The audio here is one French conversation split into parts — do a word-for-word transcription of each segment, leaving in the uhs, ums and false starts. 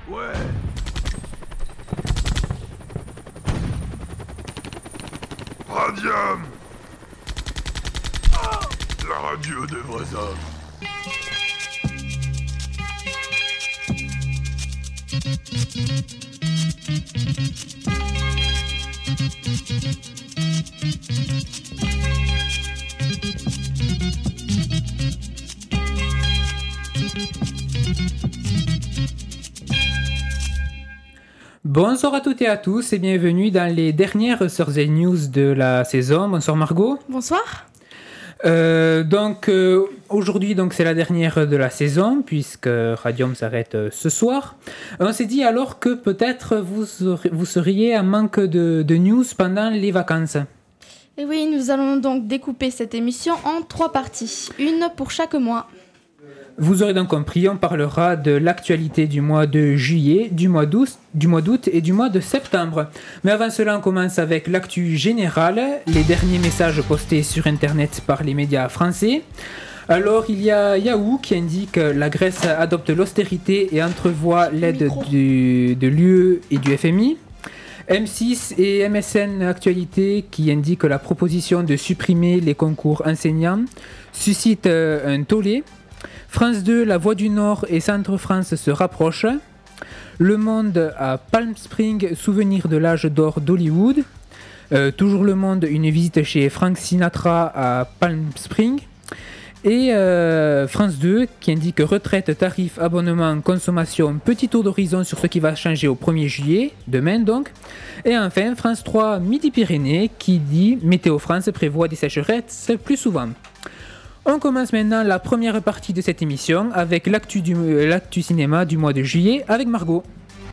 Ouais. Radium. Ah, la radio des vrais hommes. Bonsoir à toutes et à tous et bienvenue dans les dernières Thursday News de la saison. Bonsoir Margot. Bonsoir. Euh, donc euh, aujourd'hui donc c'est la dernière de la saison puisque Radium s'arrête euh, ce soir. On s'est dit alors que peut-être vous, serez, vous seriez en manque de, de news pendant les vacances. Et oui, nous allons donc découper cette émission en trois parties, une pour chaque mois. Vous aurez donc compris, on parlera de l'actualité du mois de juillet, du mois d'août, du mois d'août et du mois de septembre. Mais avant cela, on commence avec l'actu générale, les derniers messages postés sur Internet par les médias français. Alors, il y a Yahoo qui indique que la Grèce adopte l'austérité et entrevoit l'aide du, de l'U E et du F M I. M six et M S N Actualité qui indiquent que la proposition de supprimer les concours enseignants suscite un tollé. France deux, La Voix du Nord et Centre France se rapprochent. Le Monde à Palm Springs, souvenir de l'âge d'or d'Hollywood. Euh, toujours Le Monde, une visite chez Frank Sinatra à Palm Springs. Et euh, France deux qui indique retraite, tarifs, abonnement, consommation, petit tour d'horizon sur ce qui va changer au premier juillet, demain donc. Et enfin France trois, Midi-Pyrénées qui dit Météo France prévoit des sécheresses plus souvent. On commence maintenant la première partie de cette émission avec l'actu, du, l'actu cinéma du mois de juillet avec Margot.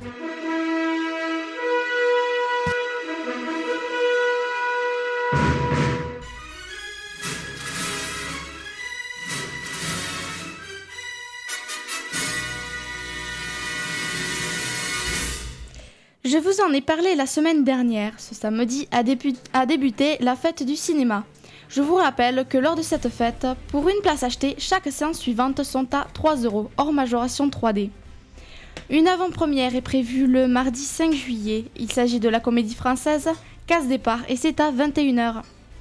Je vous en ai parlé la semaine dernière. Ce samedi a, débu- a débuté la fête du cinéma. Je vous rappelle que lors de cette fête, pour une place achetée, chaque séance suivante sont à trois euros, hors majoration trois D. Une avant-première est prévue le mardi cinq juillet. Il s'agit de la comédie française Casse Départ et c'est à vingt et une heures.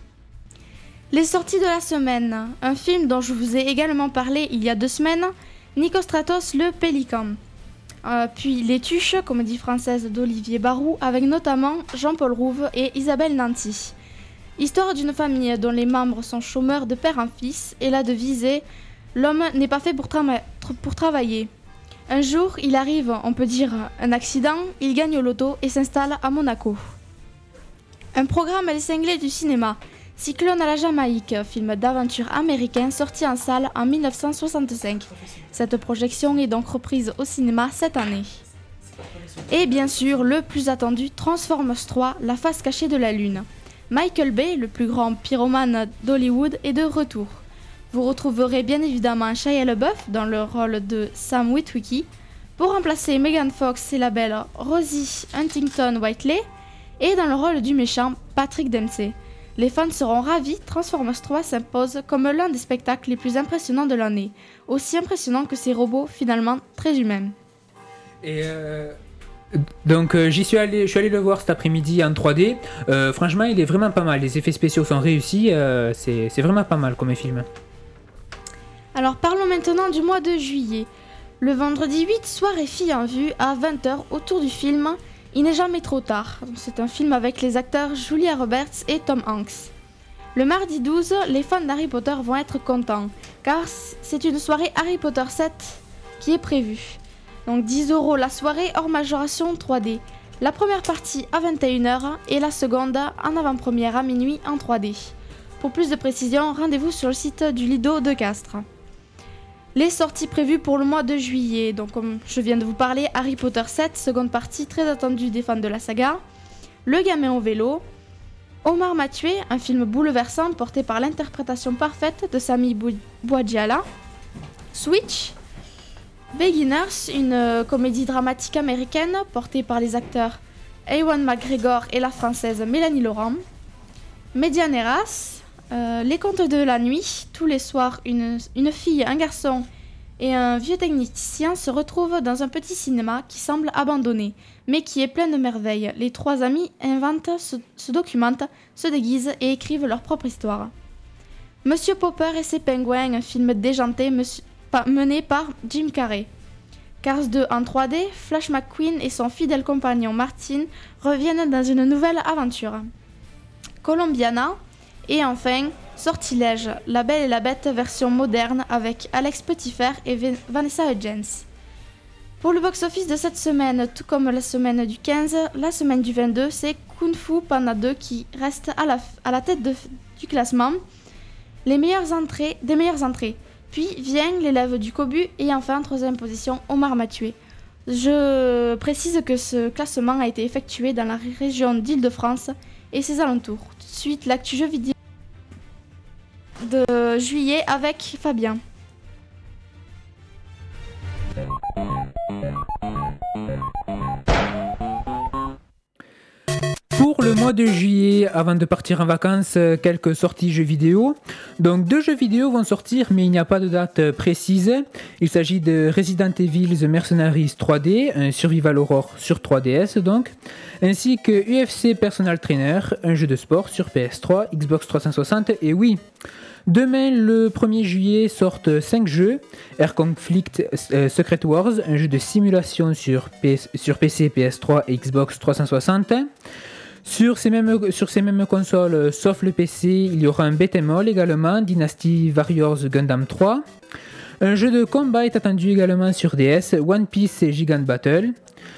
Les sorties de la semaine. Un film dont je vous ai également parlé il y a deux semaines, Nicostratos le Pélican. Euh, puis Les Tuches, comédie française d'Olivier Barou, avec notamment Jean-Paul Rouve et Isabelle Nanty. Histoire d'une famille dont les membres sont chômeurs de père en fils et la devise est « L'homme n'est pas fait pour, tra- pour travailler ». Un jour, il arrive, on peut dire, un accident, il gagne au loto et s'installe à Monaco. Un programme à l'essinglet du cinéma, Cyclone à la Jamaïque, film d'aventure américain sorti en salle en dix-neuf cent soixante-cinq. Cette projection est donc reprise au cinéma cette année. Et bien sûr, le plus attendu, Transformers trois, la face cachée de la Lune. Michael Bay, le plus grand pyromane d'Hollywood, est de retour. Vous retrouverez bien évidemment Shia LaBeouf dans le rôle de Sam Witwicky. Pour remplacer Megan Fox et la belle Rosie Huntington-Whiteley. Et dans le rôle du méchant, Patrick Dempsey. Les fans seront ravis, Transformers trois s'impose comme l'un des spectacles les plus impressionnants de l'année. Aussi impressionnant que ces robots finalement très humains. Et euh... Donc euh, j'y suis allé, je suis allé le voir cet après-midi en trois D. Euh, franchement, il est vraiment pas mal. Les effets spéciaux sont réussis. Euh, c'est, c'est vraiment pas mal comme film. Alors parlons maintenant du mois de juillet. Le vendredi huit, soirée filles en vue à vingt heures autour du film Il n'est jamais trop tard. C'est un film avec les acteurs Julia Roberts et Tom Hanks. Le mardi douze, les fans d'Harry Potter vont être contents car c'est une soirée Harry Potter sept qui est prévue. Donc dix euros la soirée hors majoration trois D. La première partie à vingt et une heures et la seconde en avant-première à minuit en trois D. Pour plus de précisions, rendez-vous sur le site du Lido de Castres. Les sorties prévues pour le mois de juillet. Donc comme je viens de vous parler, Harry Potter sept, seconde partie très attendue des fans de la saga. Le gamin au vélo. Omar m'a tué, un film bouleversant porté par l'interprétation parfaite de Sami Bouadjala. Switch. Beginners, une euh, comédie dramatique américaine portée par les acteurs Ewan McGregor et la française Mélanie Laurent. Medianeras, euh, Les Contes de la Nuit, tous les soirs une, une fille, un garçon et un vieux technicien se retrouvent dans un petit cinéma qui semble abandonné, mais qui est plein de merveilles. Les trois amis inventent, se, se documentent, se déguisent et écrivent leur propre histoire. Monsieur Popper et ses pingouins, un film déjanté monsieur, pa, mené par Jim Carrey. Cars deux en trois D, Flash McQueen et son fidèle compagnon Martin reviennent dans une nouvelle aventure. Colombiana et enfin Sortilège, La Belle et la Bête version moderne avec Alex Petitfer et Vanessa Hudgens. Pour le box-office de cette semaine, tout comme la semaine du quinze, la semaine du vingt-deux, c'est Kung Fu Panda deux qui reste à la, à la tête de, du classement les meilleures entrées, des meilleures entrées. Puis vient L'élève du Cobu et enfin en troisième position Omar m'a tué. Je précise que ce classement a été effectué dans la région d'Île-de-France et ses alentours. Tout de suite, l'actu jeu vidéo de juillet avec Fabien. Pour le mois de juillet, avant de partir en vacances, quelques sorties jeux vidéo. Donc deux jeux vidéo vont sortir, mais il n'y a pas de date précise. Il s'agit de Resident Evil The Mercenaries trois D, un survival horror sur trois D S donc, ainsi que U F C Personal Trainer, un jeu de sport sur P S trois, Xbox trois cent soixante et Wii. Demain, le premier juillet, sortent cinq jeux. Air Conflict euh, Secret Wars, un jeu de simulation sur, P S, sur P C, P S trois et Xbox trois cent soixante. Sur ces, mêmes, sur ces mêmes consoles, sauf le P C, il y aura un beat'em all également, Dynasty Warriors Gundam trois. Un jeu de combat est attendu également sur D S, One Piece et Gigant Battle.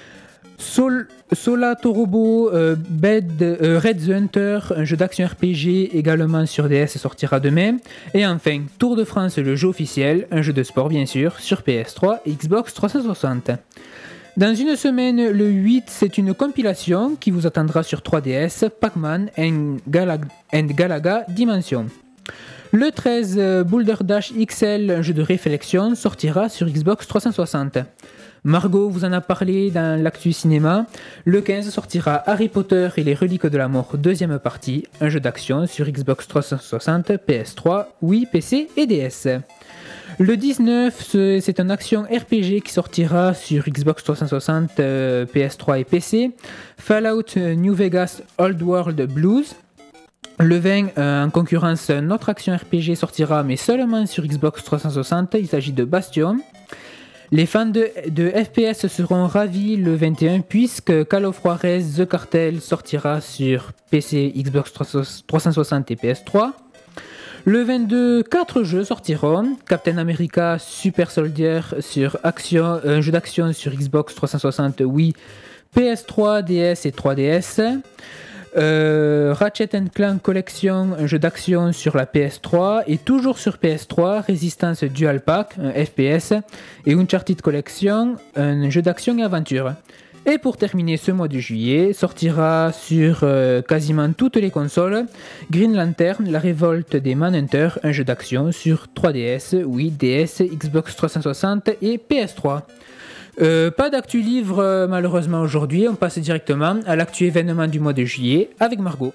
Sol, Sola Torobo euh, Bed, euh, Red the Hunter, un jeu d'action R P G également sur D S sortira demain. Et enfin, Tour de France, le jeu officiel, un jeu de sport bien sûr, sur P S trois et Xbox trois cent soixante. Dans une semaine, le huit, c'est une compilation qui vous attendra sur trois D S, Pac-Man and, Galag- and Galaga Dimension. Le treize, Boulder Dash X L, un jeu de réflexion, sortira sur Xbox trois cent soixante. Margot vous en a parlé dans l'actu cinéma. Le quinze sortira Harry Potter et les reliques de la mort, deuxième partie, un jeu d'action sur Xbox trois cent soixante, P S trois, Wii, P C et D S. Le dix-neuf, c'est un action R P G qui sortira sur Xbox trois cent soixante, euh, P S trois et P C. Fallout New Vegas Old World Blues. Le vingt, euh, en concurrence, notre action R P G sortira, mais seulement sur Xbox trois cent soixante. Il s'agit de Bastion. Les fans de, de F P S seront ravis le vingt et un puisque Call of Juarez The Cartel sortira sur P C, Xbox trois cent soixante et P S trois. Le vingt-deux, quatre jeux sortiront. Captain America Super Soldier sur action, un jeu d'action sur Xbox trois cent soixante, Wii, P S trois, D S et trois D S. Euh, Ratchet and Clank Collection, un jeu d'action sur la P S trois. Et toujours sur P S trois, Resistance Dual Pack, un F P S. Et Uncharted Collection, un jeu d'action et aventure. Et pour terminer ce mois de juillet, sortira sur euh, quasiment toutes les consoles Green Lantern, la révolte des Manhunters, un jeu d'action sur trois D S, Wii, D S, Xbox trois cent soixante et P S trois. Euh, pas d'actu livre euh, malheureusement aujourd'hui, on passe directement à l'actu événement du mois de juillet avec Margot.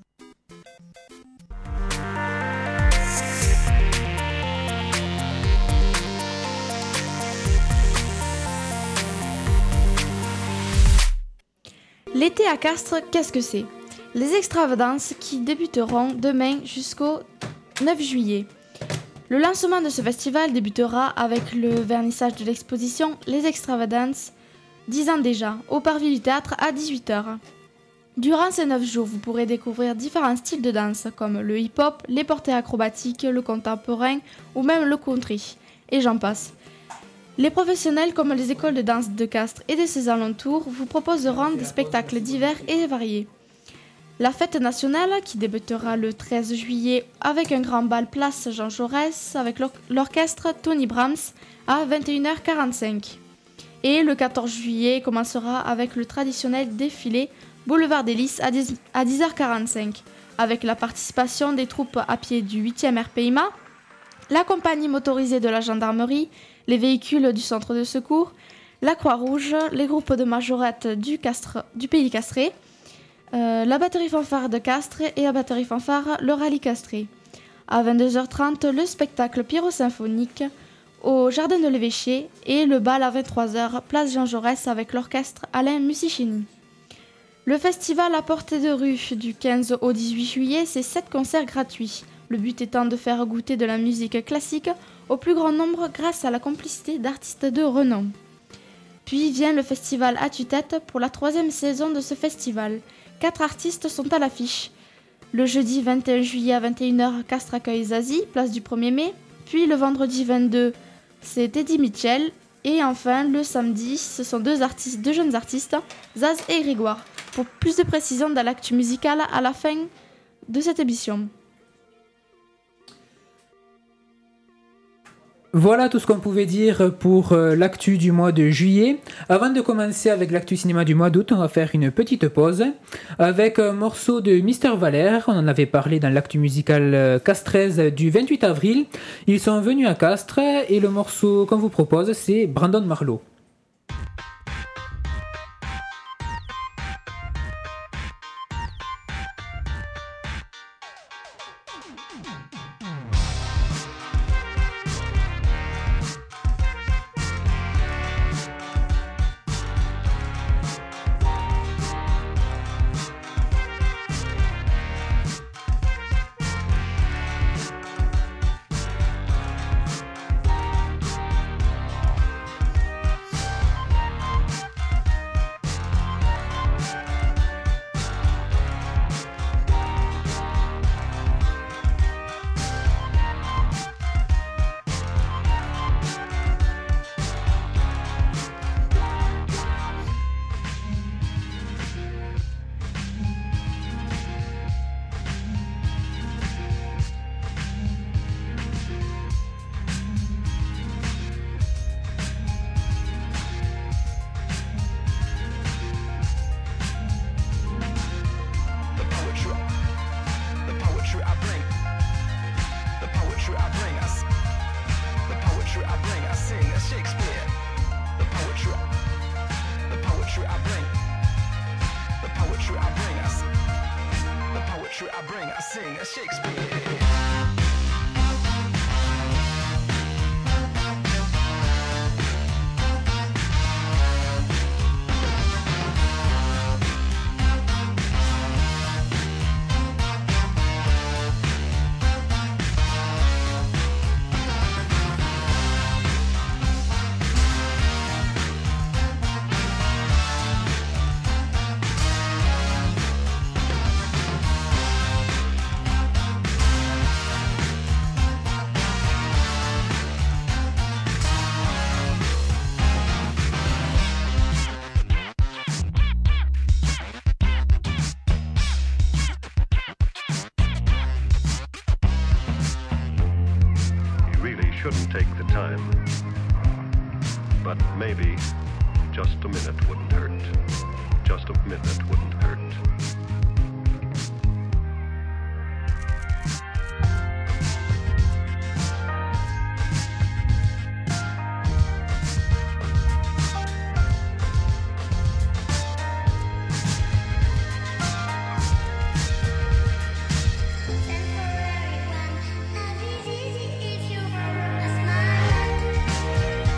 L'été à Castres, qu'est-ce que c'est ? Les extravagances qui débuteront demain jusqu'au neuf juillet. Le lancement de ce festival débutera avec le vernissage de l'exposition Les Extravagances, dix ans déjà, au Parvis du Théâtre à dix-huit heures. Durant ces neuf jours, vous pourrez découvrir différents styles de danse comme le hip-hop, les portées acrobatiques, le contemporain ou même le country, et j'en passe. Les professionnels comme les écoles de danse de Castres et de ses alentours vous proposeront des spectacles divers et variés. La fête nationale qui débutera le treize juillet avec un grand bal place Jean Jaurès avec l'or- l'orchestre Tony Brahms à vingt et une heures quarante-cinq. Et le quatorze juillet commencera avec le traditionnel défilé Boulevard des Lys à dix heures quarante-cinq avec la participation des troupes à pied du huitième R P I M A, la compagnie motorisée de la gendarmerie, les véhicules du centre de secours, la Croix-Rouge, les groupes de majorettes du, Castre, du pays castré, euh, la batterie fanfare de Castres et la batterie fanfare le rallye castré. À vingt-deux heures trente, le spectacle pyrosymphonique au Jardin de l'Évêché et le bal à vingt-trois heures, place Jean Jaurès avec l'orchestre Alain Musicini. Le festival à portée de rue du quinze au dix-huit juillet, c'est sept concerts gratuits. Le but étant de faire goûter de la musique classique au plus grand nombre grâce à la complicité d'artistes de renom. Puis vient le festival à tue-tête pour la troisième saison de ce festival. Quatre artistes sont à l'affiche. Le jeudi vingt et un juillet à vingt et une heures, Castres accueille Zazie, place du premier mai. Puis le vendredi vingt-deux, c'est Eddie Mitchell. Et enfin, le samedi, ce sont deux, artistes, deux jeunes artistes, Zaz et Grégoire. Pour plus de précisions dans l'actu musical à la fin de cette émission. Voilà tout ce qu'on pouvait dire pour euh, l'actu du mois de juillet. Avant de commencer avec l'actu cinéma du mois d'août, on va faire une petite pause avec un morceau de Mister Valère. On en avait parlé dans l'actu musical euh, castraise du vingt-huit avril. Ils sont venus à Castres et le morceau qu'on vous propose, c'est Brandon Marlowe. Shouldn't take the time, but maybe just a minute wouldn't hurt. Just a minute wouldn't hurt.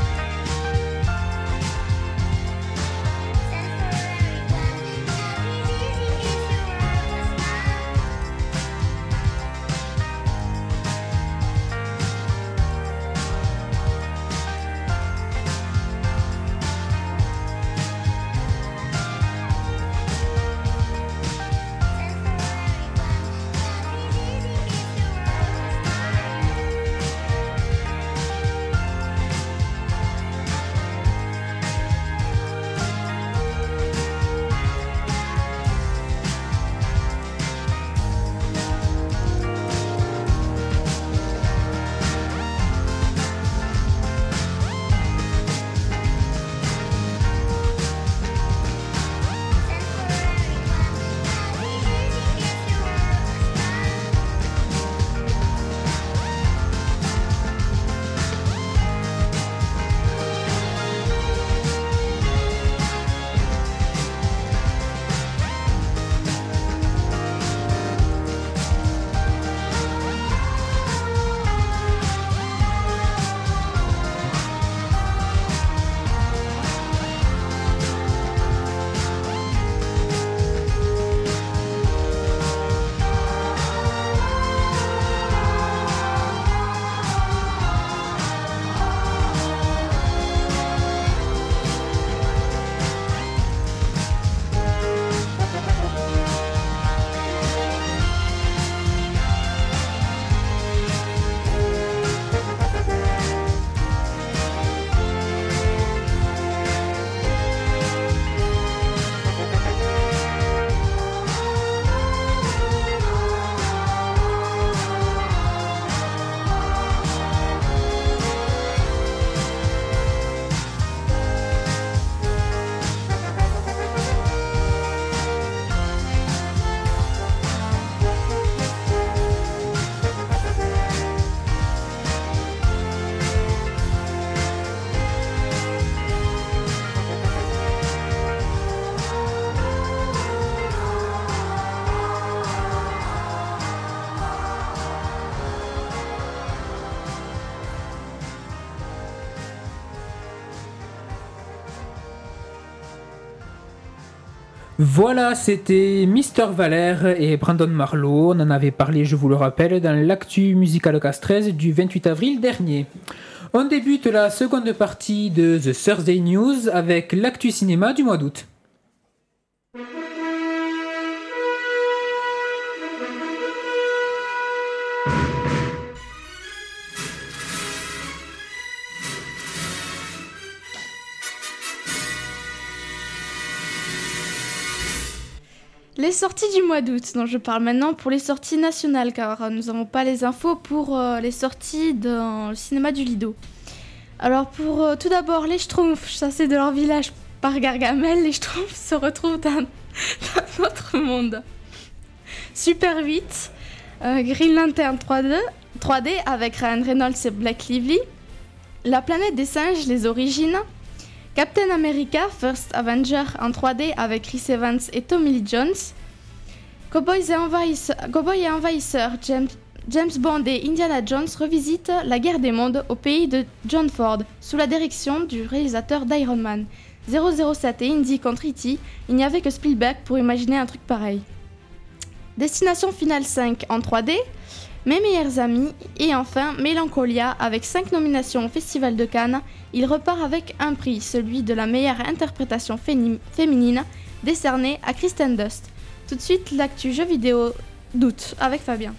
Temporary one, Voilà, c'était Mister Valère et Brandon Marlowe. On en avait parlé, je vous le rappelle, dans l'actu musical Cast treize du vingt-huit avril dernier. On débute la seconde partie de The Thursday News avec l'actu cinéma du mois d'août. Les sorties du mois d'août, dont je parle maintenant pour les sorties nationales, car nous n'avons pas les infos pour euh, les sorties dans le cinéma du Lido. Alors pour euh, tout d'abord, les Schtroumpfs, chassés de leur village par Gargamel, les Schtroumpfs se retrouvent dans, dans notre monde. Super huit, euh, Green Lantern trois D, trois D avec Ryan Reynolds et Blake Lively, La planète des singes, les origines, Captain America First Avenger en trois D avec Chris Evans et Tommy Lee Jones, Cowboys et Envahisseurs, Cowboys et Envahisseurs James, James Bond et Indiana Jones revisitent la guerre des mondes au pays de John Ford sous la direction du réalisateur d'Iron Man. zéro zéro sept et Indy contre E T, il n'y avait que Spielberg pour imaginer un truc pareil. Destination Finale cinq en trois D, Mes meilleurs amis et enfin Mélancolia avec cinq nominations au Festival de Cannes. Il repart avec un prix, celui de la meilleure interprétation féni- féminine, décerné à Kristen Dust. Tout de suite, l'actu jeu vidéo d'août avec Fabien.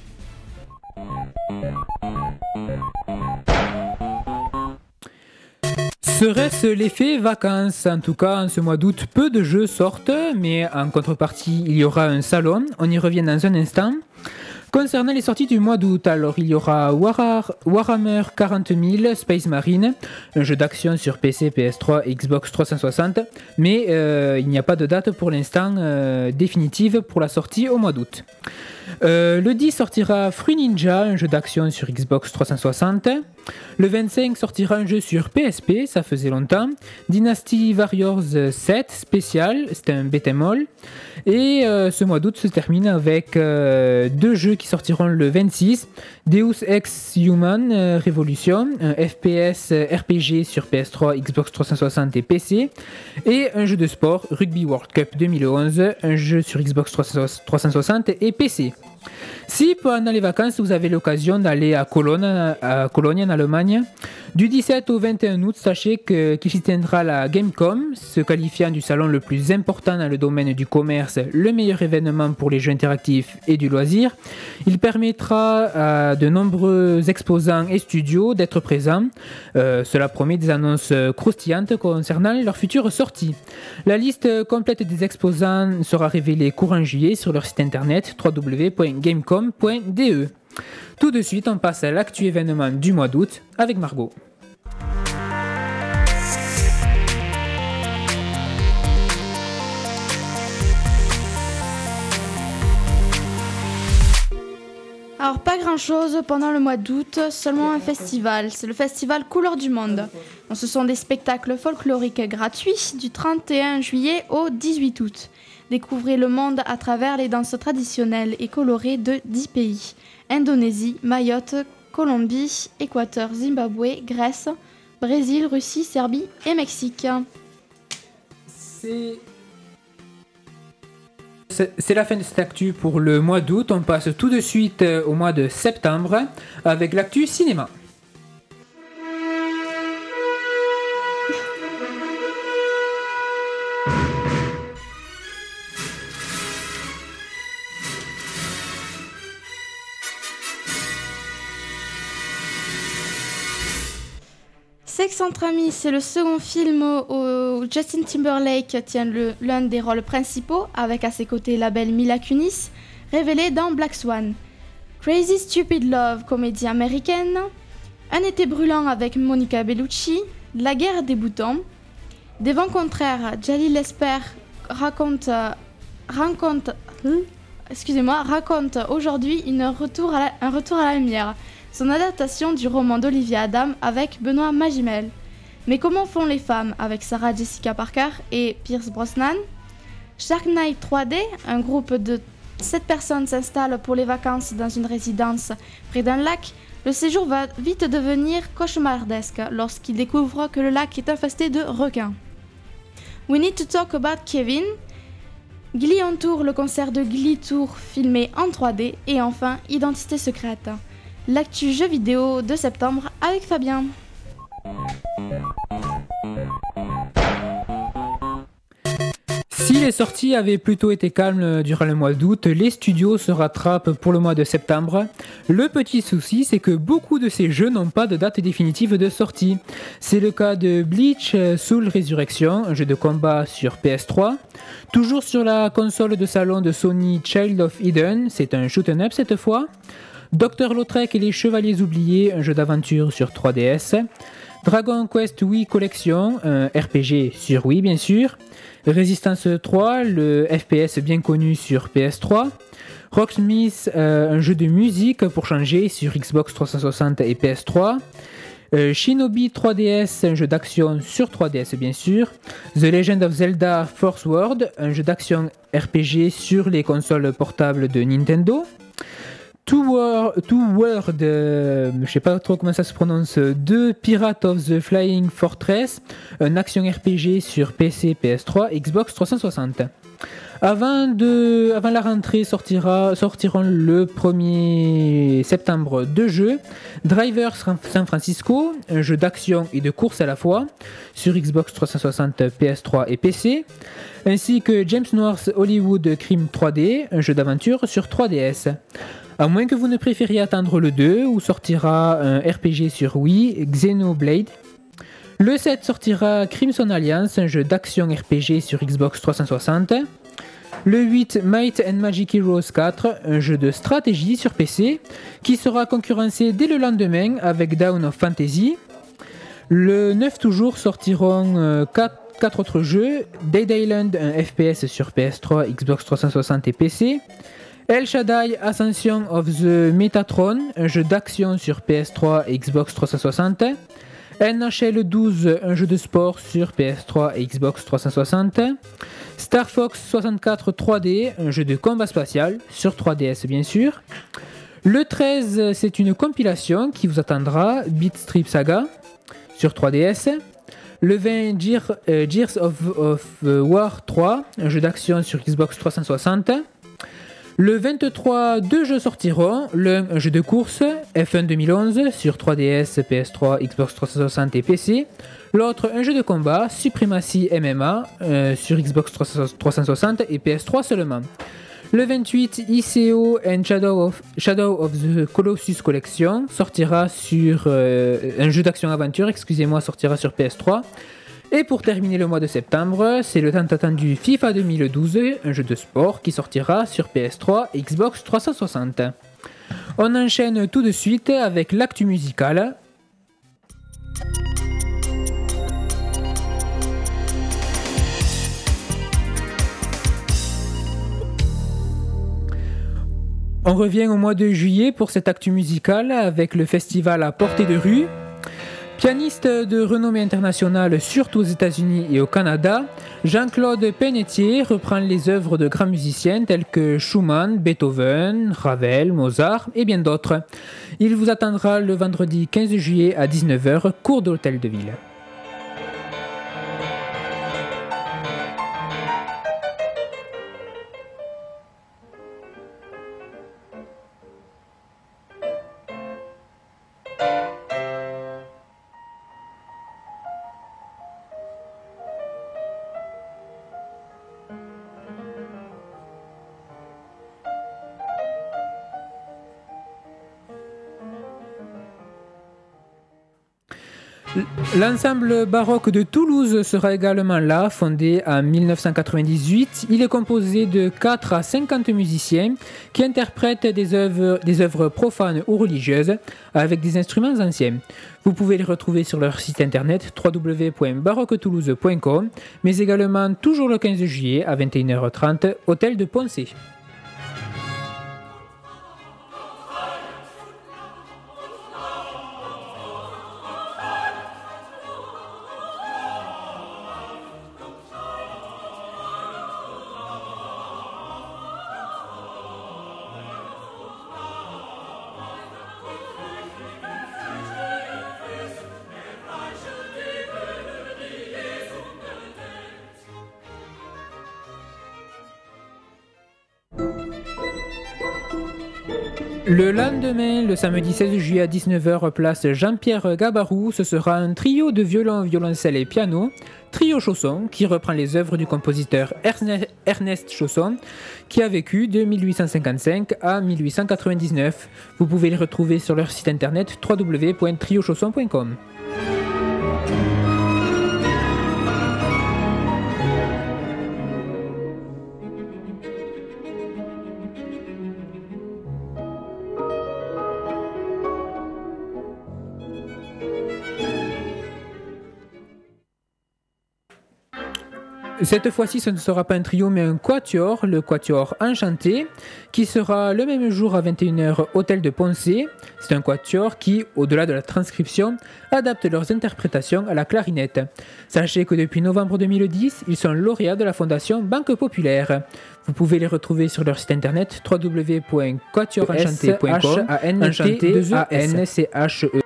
Serait-ce l'effet vacances? En tout cas, en ce mois d'août, peu de jeux sortent, mais en contrepartie, il y aura un salon. On y revient dans un instant. Concernant les sorties du mois d'août, alors il y aura War- Warhammer quarante mille Space Marine, un jeu d'action sur P C, P S trois et Xbox trois cent soixante, mais euh, il n'y a pas de date pour l'instant euh, définitive pour la sortie au mois d'août. Euh, le dix sortira Fruit Ninja, un jeu d'action sur Xbox trois cent soixante. Le vingt-cinq sortira un jeu sur P S P, ça faisait longtemps. Dynasty Warriors sept spécial, c'était un beat'em all. Et euh, ce mois d'août se termine avec euh, deux jeux qui sortiront le vingt-six. Deus Ex Human euh, Revolution, un F P S euh, R P G sur P S trois, Xbox trois cent soixante et P C. Et un jeu de sport, Rugby World Cup deux mille onze, un jeu sur Xbox trois cent soixante et P C. Si pendant les vacances vous avez l'occasion d'aller à Cologne, à Cologne en Allemagne, du dix-sept au vingt et un août, sachez que, qu'il s'y tiendra la Gamescom, se qualifiant du salon le plus important dans le domaine du commerce, le meilleur événement pour les jeux interactifs et du loisir. Il permettra à de nombreux exposants et studios d'être présents. Euh, cela promet des annonces croustillantes concernant leurs futures sorties. La liste complète des exposants sera révélée courant juillet sur leur site internet w w w point gamecom point d e. Tout de suite, on passe à l'actu événement du mois d'août avec Margot. Alors pas grand chose pendant le mois d'août, seulement un festival, c'est le festival Couleurs du Monde. Donc, ce sont des spectacles folkloriques gratuits du trente et un juillet au dix-huit août. Découvrez le monde à travers les danses traditionnelles et colorées de dix pays. Indonésie, Mayotte, Colombie, Équateur, Zimbabwe, Grèce, Brésil, Russie, Serbie et Mexique. C'est... C'est la fin de cette actu pour le mois d'août. On passe tout de suite au mois de septembre avec l'actu cinéma. Sex entre amis, c'est le second film où Justin Timberlake tient le, l'un des rôles principaux, avec à ses côtés la belle Mila Kunis, révélée dans Black Swan. Crazy Stupid Love, comédie américaine. Un été brûlant avec Monica Bellucci. La guerre des boutons. Des vents contraires, Jalil Esper raconte, raconte, excusez-moi, raconte aujourd'hui une retour à la, un retour à la lumière. Son adaptation du roman d'Olivia Adam avec Benoît Magimel. Mais comment font les femmes avec Sarah Jessica Parker et Pierce Brosnan? Shark Night trois D, un groupe de sept personnes s'installe pour les vacances dans une résidence près d'un lac. Le séjour va vite devenir cauchemardesque lorsqu'ils découvrent que le lac est infesté de requins. We Need to Talk About Kevin, Glee on Tour, le concert de Glee Tour filmé en trois D. Et enfin, Identité secrète. L'actu jeu vidéo de septembre avec Fabien. Si les sorties avaient plutôt été calmes durant le mois d'août, les studios se rattrapent pour le mois de septembre. Le petit souci, c'est que beaucoup de ces jeux n'ont pas de date définitive de sortie. C'est le cas de Bleach Soul Resurrection, un jeu de combat sur P S trois. Toujours sur la console de salon de Sony, Child of Eden, c'est un shoot 'em up cette fois. docteur Lautrec et les Chevaliers Oubliés, un jeu d'aventure sur trois D S. Dragon Quest Wii Collection, un R P G sur Wii bien sûr. Resistance trois, le F P S bien connu sur P S trois. Rocksmith, euh, un jeu de musique pour changer sur Xbox trois cent soixante et P S trois. Euh, Shinobi trois D S, un jeu d'action sur trois D S bien sûr. The Legend of Zelda Force World, un jeu d'action R P G sur les consoles portables de Nintendo. Two World, Two World euh, je sais pas trop comment ça se prononce, deux Pirates of the Flying Fortress, un action R P G sur P C, P S trois, Xbox trois cent soixante. Avant, de, avant la rentrée sortira, sortiront le premier septembre deux jeux. Drivers San Francisco, un jeu d'action et de course à la fois, sur Xbox trois cent soixante, P S trois et P C, ainsi que James Noir's Hollywood Crime trois D, un jeu d'aventure sur trois D S. À moins que vous ne préfériez attendre le deux, où sortira un R P G sur Wii, Xenoblade. Le sept sortira Crimson Alliance, un jeu d'action R P G sur Xbox trois cent soixante. Le huit, Might and Magic Heroes quatre, un jeu de stratégie sur P C, qui sera concurrencé dès le lendemain avec Dawn of Fantasy. Le neuf toujours sortiront euh, quatre autres jeux, Dead Island, un F P S sur P S trois, Xbox trois cent soixante et P C. El Shaddai Ascension of the Metatron, un jeu d'action sur P S trois et Xbox trois cent soixante. N H L douze, un jeu de sport sur P S trois et Xbox trois cent soixante. Star Fox soixante-quatre trois D, un jeu de combat spatial sur trois D S bien sûr. Le treize, c'est une compilation qui vous attendra, Beat Strip Saga sur trois D S. Le vingt, Gear, euh, Gears of, of War trois, un jeu d'action sur Xbox trois cent soixante. Le vingt-trois, deux jeux sortiront. L'un, un jeu de course, F un deux mille onze, sur trois D S, P S trois, Xbox trois cent soixante et P C. L'autre, un jeu de combat, Supremacy M M A, euh, sur Xbox trois cent soixante et P S trois seulement. Le vingt-huit, I C O and Shadow of, Shadow of the Colossus Collection sortira sur... Euh, un jeu d'action-aventure, excusez-moi, sortira sur P S trois. Et pour terminer le mois de septembre, c'est le tant attendu FIFA deux mille douze, un jeu de sport qui sortira sur P S trois et Xbox trois cent soixante. On enchaîne tout de suite avec l'actu musicale. On revient au mois de juillet pour cette actu musicale avec le festival à portée de rue. Pianiste de renommée internationale, surtout aux États-Unis et au Canada, Jean-Claude Pennetier reprend les œuvres de grands musiciens tels que Schumann, Beethoven, Ravel, Mozart et bien d'autres. Il vous attendra le vendredi quinze juillet à dix-neuf heures, cours de l'Hôtel de Ville. L'ensemble baroque de Toulouse sera également là, fondé en dix-neuf cent quatre-vingt-dix-huit. Il est composé de quatre à cinquante musiciens qui interprètent des œuvres, des œuvres profanes ou religieuses avec des instruments anciens. Vous pouvez les retrouver sur leur site internet w w w point baroque toulouse point com, mais également toujours le quinze juillet à vingt et une heures trente, hôtel de Poncé. Le lendemain, le samedi seize juillet à dix-neuf heures, place Jean-Pierre Gabarou, ce sera un trio de violon, violoncelle et piano, Trio Chausson, qui reprend les œuvres du compositeur Ernest Chausson, qui a vécu de dix-huit cent cinquante-cinq à dix-huit cent quatre-vingt-dix-neuf. Vous pouvez les retrouver sur leur site internet w w w point trio chausson point com. Cette fois-ci, ce ne sera pas un trio, mais un quatuor, le quatuor Enchanté, qui sera le même jour à vingt et une heures, Hôtel de Poncé. C'est un quatuor qui, au-delà de la transcription, adapte leurs interprétations à la clarinette. Sachez que depuis novembre deux mille dix, ils sont lauréats de la Fondation Banque Populaire. Vous pouvez les retrouver sur leur site internet w w w point quatuor enchanté point com. Enchanté, A N C H E.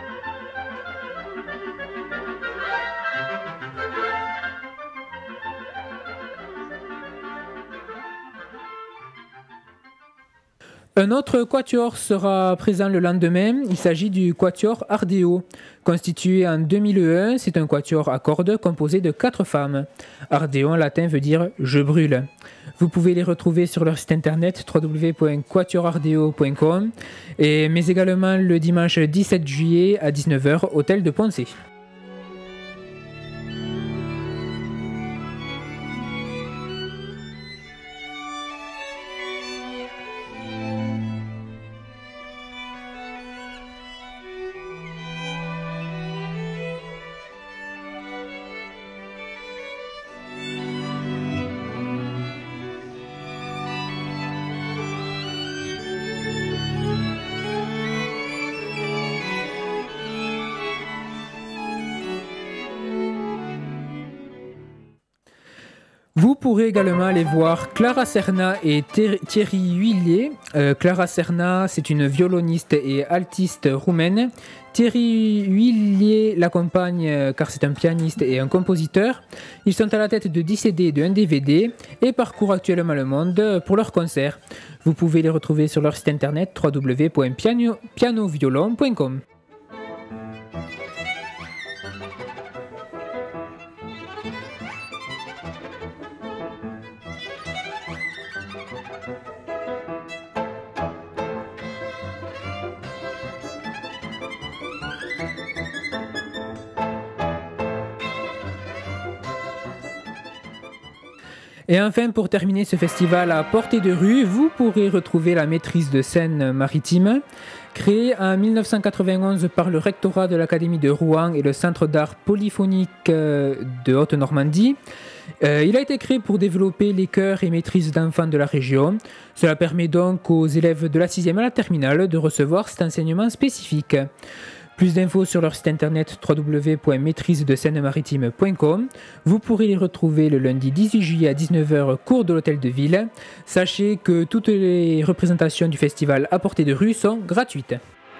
Un autre quatuor sera présent le lendemain, il s'agit du quatuor Ardeo. Constitué en deux mille un, c'est un quatuor à cordes composé de quatre femmes. Ardeo en latin veut dire « je brûle ». Vous pouvez les retrouver sur leur site internet w w w point quatuor ardeo point com, et, mais également le dimanche dix-sept juillet à dix-neuf heures, Hôtel de Poncé. Vous pourrez également aller voir Clara Serna et Thierry Huillier. Euh, Clara Serna, c'est une violoniste et altiste roumaine. Thierry Huillier l'accompagne car c'est un pianiste et un compositeur. Ils sont à la tête de dix C D et de un D V D et parcourent actuellement le monde pour leurs concerts. Vous pouvez les retrouver sur leur site internet w w w point piano violon point com. Et enfin, pour terminer ce festival à portée de rue, vous pourrez retrouver la maîtrise de scène maritime. Créée en dix-neuf cent quatre-vingt-onze par le rectorat de l'Académie de Rouen et le Centre d'art polyphonique de Haute-Normandie. Euh, il a été créé pour développer les chœurs et maîtrises d'enfants de la région. Cela permet donc aux élèves de la sixième à la terminale de recevoir cet enseignement spécifique. Plus d'infos sur leur site internet w w w point maîtrise de scène maritime point com. Vous pourrez les retrouver le lundi dix-huit juillet à dix-neuf heures, cours de l'Hôtel de Ville. Sachez que toutes les représentations du festival à portée de rue sont gratuites.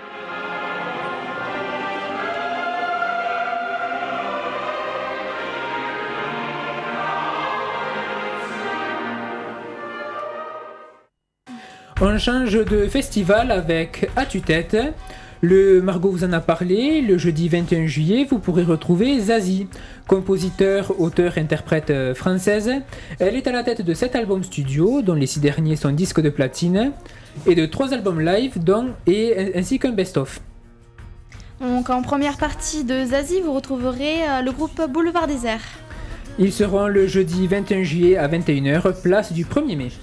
On change de festival avec À tue-tête. Le Margot vous en a parlé, le jeudi vingt et un juillet, vous pourrez retrouver Zazie, compositeur, auteur, interprète française. Elle est à la tête de sept albums studio, dont les six derniers sont disques de platine, et de trois albums live, dont, et, ainsi qu'un best-of. Donc en première partie de Zazie, vous retrouverez le groupe Boulevard Désert. Ils seront le jeudi vingt et un juillet à vingt et une heures, place du premier mai.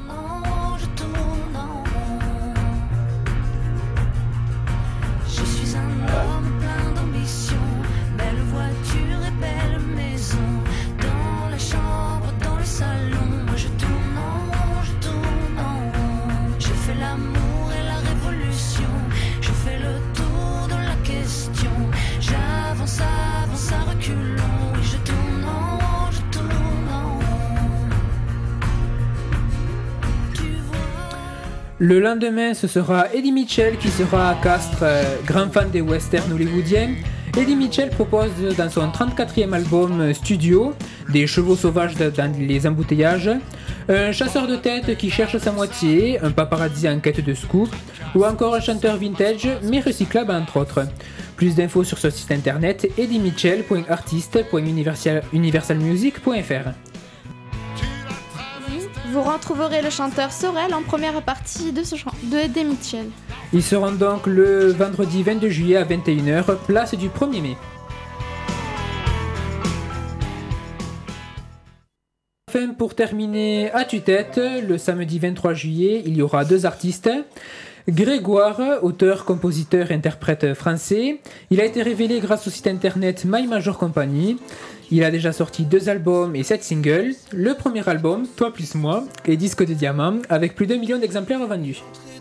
Le lendemain, ce sera Eddie Mitchell qui sera à Castres, euh, grand fan des westerns hollywoodiens. Eddie Mitchell propose dans son trente-quatrième album studio, Des chevaux sauvages dans les embouteillages, Un chasseur de tête qui cherche sa moitié, un paparazzi en quête de scoop, ou encore un chanteur vintage mais recyclable entre autres. Plus d'infos sur ce site internet eddie mitchell point artiste point universal music point f r. Vous retrouverez le chanteur Sorel en première partie de, ce chan- de Eddie Mitchell. Ils seront donc le vendredi vingt-deux juillet à vingt et une heures, place du premier mai. Enfin, pour terminer à tue-tête, le samedi vingt-trois juillet, il y aura deux artistes. Grégoire, auteur, compositeur, interprète français. Il a été révélé grâce au site internet My Major Company. Il a déjà sorti deux albums et sept singles. Le premier album, Toi plus moi, est disque de diamant avec plus d'un million d'exemplaires vendus.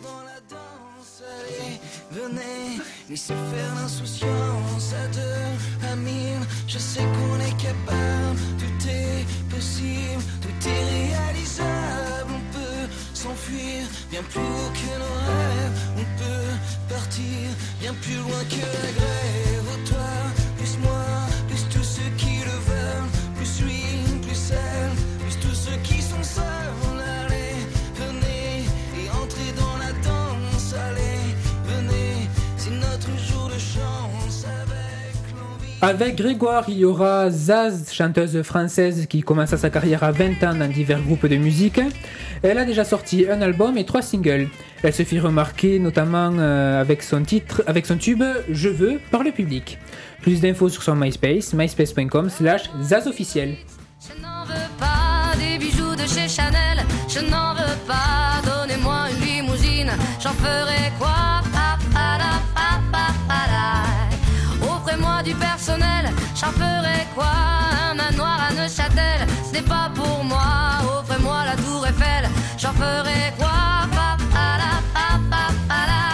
Venez, laissez faire l'insouciance à deux, à mille. Je sais qu'on est capable, tout est possible, tout est réalisable. On peut s'enfuir bien plus haut que nos rêves. On peut partir bien plus loin que la grève. Oh, toi, plus moi, plus tous ceux qui le veulent, plus lui, plus elle, plus tous ceux qui sont seuls. Allez, venez et entrez dans la danse. Allez, venez, c'est notre jour de chance avec l'envie. Avec Grégoire, il y aura Zaz, chanteuse française qui commence sa carrière à vingt ans dans divers groupes de musique. Elle a déjà sorti un album et trois singles. Elle se fit remarquer notamment euh, avec son titre, avec son tube Je veux par le public. Plus d'infos sur son MySpace, myspace point com slash zazofficiel. Je n'en veux pas des bijoux de chez Chanel, je n'en veux pas, donnez-moi une limousine, j'en ferai quoi? Pa, pa, la, pa, pa, pa, la. Offrez-moi du personnel, j'en ferai quoi? Un manoir à Neuchâtel, ce n'est pas pour moi. Offrez-moi la tour Eiffel, j'en ferai quoi? Pa, pa, la, pa, pa, pa, la.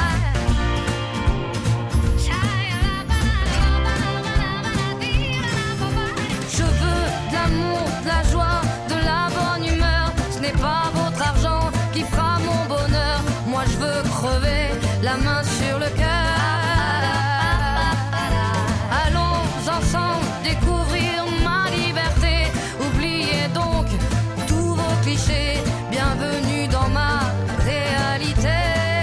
Je veux de l'amour, de la joie, de la bonne humeur. Ce n'est pas votre argent qui fera mon bonheur. Moi je veux crever la main sur le cœur. Allons ensemble découvrir ma liberté. Oubliez donc tous vos clichés. Bienvenue dans ma réalité.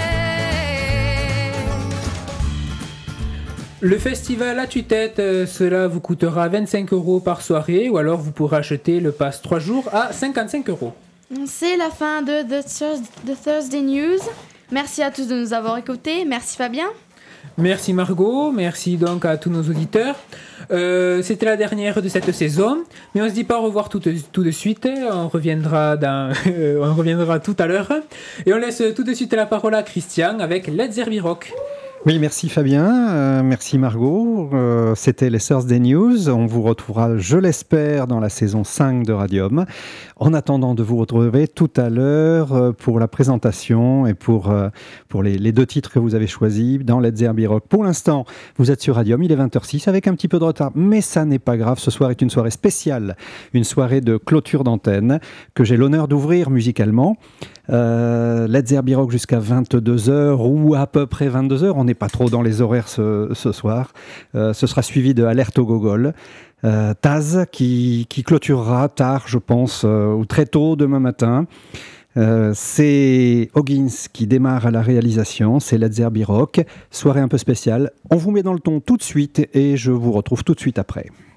Le festival à tue-tête, euh, cela vous coûtera vingt-cinq euros par soirée ou alors vous pourrez acheter le pass trois jours à cinquante-cinq euros. C'est la fin de The, Thurs- The Thursday News. Merci à tous de nous avoir écoutés. Merci Fabien. Merci Margot, merci donc à tous nos auditeurs. Euh, c'était la dernière de cette saison, mais on se dit pas au revoir tout de, tout de suite, on reviendra, dans, on reviendra tout à l'heure. Et on laisse tout de suite la parole à Christian avec Let's Herbie Rock. Oui, merci Fabien, euh, merci Margot. Euh, c'était les Thursday News. On vous retrouvera, je l'espère, dans la saison cinq de Radium. En attendant de vous retrouver tout à l'heure euh, pour la présentation et pour, euh, pour les, les deux titres que vous avez choisis dans Let's Herbie Rock. Pour l'instant, vous êtes sur Radium, il est vingt heures six avec un petit peu de retard, mais ça n'est pas grave. Ce soir est une soirée spéciale, une soirée de clôture d'antenne que j'ai l'honneur d'ouvrir musicalement. Euh, Let's Herbie Rock jusqu'à vingt-deux heures ou à peu près vingt-deux heures. On n'est pas trop dans les horaires ce, ce soir. Euh, ce sera suivi de Alerte au Gogol. Euh, Taz qui, qui clôturera tard, je pense, euh, ou très tôt demain matin. Euh, c'est Hoggins qui démarre à la réalisation. C'est Let's Herbie Rock. Soirée un peu spéciale. On vous met dans le ton tout de suite et je vous retrouve tout de suite après.